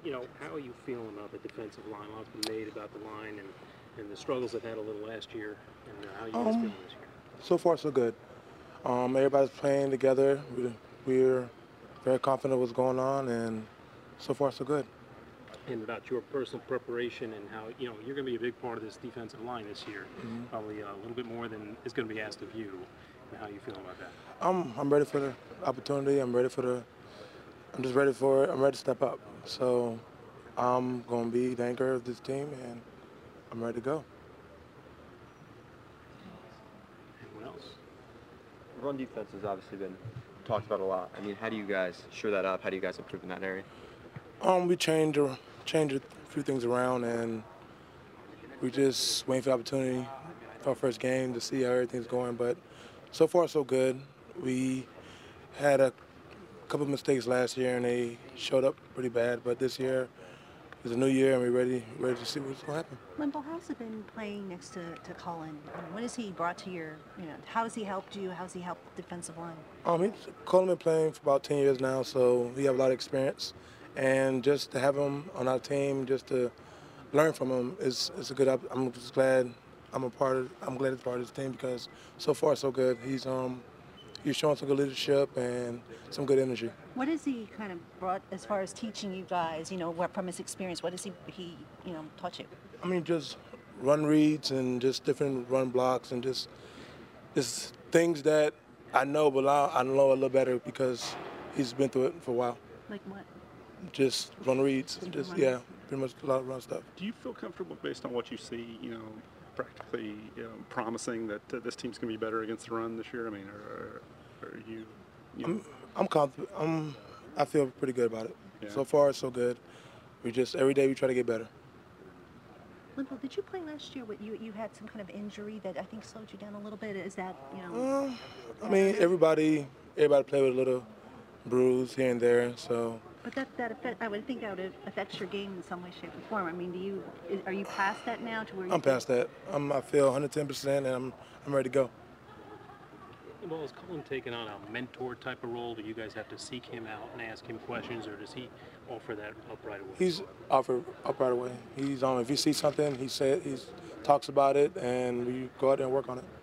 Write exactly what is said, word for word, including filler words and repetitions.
you know, how are you feeling about the defensive line? A lot's been made about the line and, and the struggles they've had a little last year, and uh, how are you guys Um, feeling this year? so far, so good. Um, everybody's playing together. We, we're very confident what's going on, and so far, so good. And about your personal preparation and how, you know, you're going to be a big part of this defensive line this year, Mm-hmm. probably uh, a little bit more than is going to be asked of you. And how are you feeling about that? I'm I'm ready for the opportunity. I'm ready for the. I'm just ready for it. I'm ready to step up. So I'm gonna be the anchor of this team, and I'm ready to go. Anyone else? Run defense has obviously been talked about a lot. I mean, how do you guys shore that up? How do you guys improve in that area? Um, we changed a- changed a few things around, and we just waiting for the opportunity for our first game to see how everything's going. But so far, so good. We had a couple of mistakes last year, and they showed up pretty bad. But this year is a new year, and we're ready ready to see what's going to happen. Limbo, how's it been playing next to, to Cullen? I mean, what has he brought to your, you know, how has he helped you? How's he helped the defensive line? Um, he's Coleman been playing for about ten years now, so he have a lot of experience, and just to have him on our team, just to learn from him is is a good. op- I'm just glad I'm a part of. I'm glad he's part of this team because so far so good. He's um he's showing some good leadership and some good energy. What has he kind of brought as far as teaching you guys, you know, what from his experience, what has he, he you know, taught you? I mean, just run reads and just different run blocks and just just things that I know, but I, I know a little better because he's been through it for a while. Like what? Just run reads, and just yeah, pretty much a lot of run stuff. Do you feel comfortable based on what you see, you know, practically you know, promising that uh, this team's going to be better against the run this year? I mean, are, are you, you know, I'm, I'm confident. I'm, I feel pretty good about it. Yeah. So far, so good. We just every day we try to get better. Limbo, did you play last year? With you you had some kind of injury that I think slowed you down a little bit. Is that, you know? Um, I mean, everybody, everybody play with a little bruise here and there. So But that that affect, I would think that would affect your game in some way, shape, or form. I mean, do you is, are you past that now to where you I'm past that. I'm, I feel one hundred ten percent, and I'm, I'm ready to go. Well, is Cullen taking on a mentor type of role? Do you guys have to seek him out and ask him questions, or does he offer that up right away? He's offered up right away. He's um, if he sees something, he said he talks about it, and we go out there and work on it.